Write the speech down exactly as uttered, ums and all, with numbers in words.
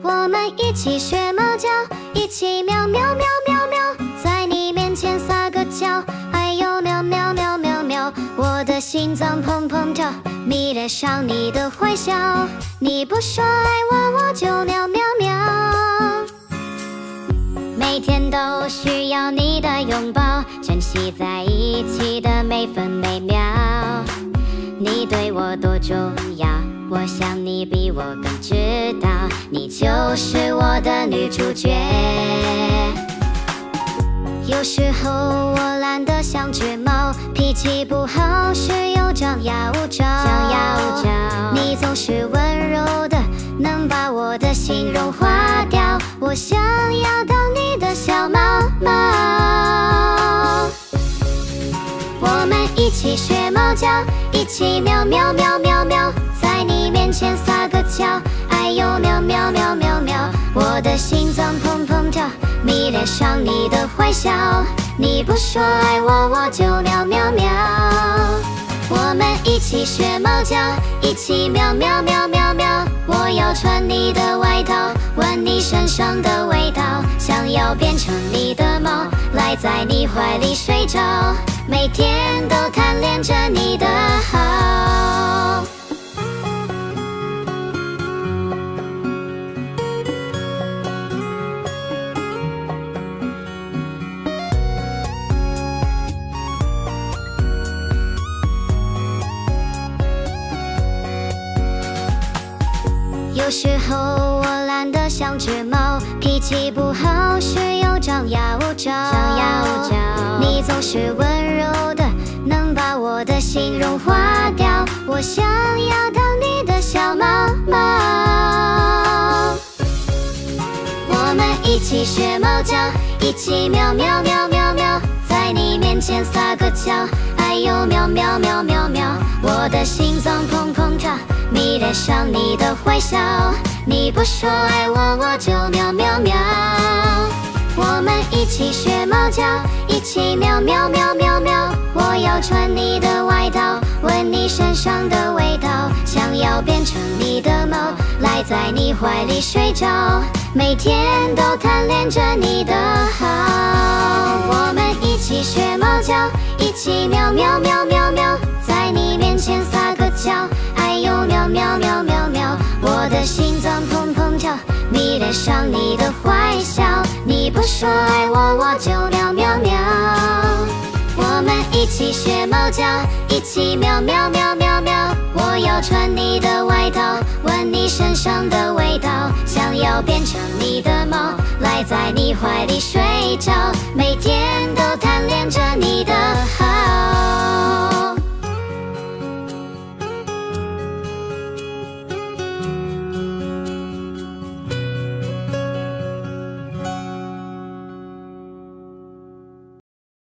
我们一起学猫叫，一起喵喵喵喵喵，在你面前撒个娇，哎呦喵喵喵喵喵，我的心脏砰砰跳，迷恋上你的坏笑，你不说爱我，我就喵喵喵。每天都需要你的拥抱，珍惜在一起的每分每秒。你对我多重要，我想你比我更知道，你就是我的女主角。有时候我懒得像只猫，脾气不好时又张牙舞爪，你总是温柔的，能把我的心融化掉，我想要当你的小猫猫。我们一起学猫叫，一起喵喵喵喵喵，在你面前撒个娇，哎呦喵喵喵喵喵，我的心脏砰砰跳，迷恋上你的坏笑，你不说爱我，我就喵喵喵。我们一起学猫叫，一起喵喵喵喵喵，我要穿你的外套，闻你身上的味道，想要变成你的猫，赖在你怀里睡着，每天都贪恋着你的好。有时候我懒得像只猫，脾气不好时又张牙舞爪，你总是温柔的，能把我的心融化掉，我想要当你的小猫猫。我们一起学猫叫，一起喵喵喵喵喵，在你面前撒个娇，哎呦喵喵喵喵喵，我的心脏砰砰跳，迷恋上你的坏笑，你不说爱我，我就喵喵喵。我们一起学猫叫，一起喵喵喵喵喵，我要穿你的外套，闻你身上的味道，想要变成你的猫，赖在你怀里睡着，每天都贪恋着你的好。我们一起学猫叫，一起喵喵喵喵喵，在你面前撒个娇，哎呦喵喵喵喵喵，我的心脏砰砰跳，迷恋上你的坏笑，你不说爱我，我就喵喵喵。我们一起学猫叫，一起喵喵喵喵喵，我要穿你的外套，闻你身上的味道，想要变成你的猫，赖在你怀里睡着，每天都贪恋着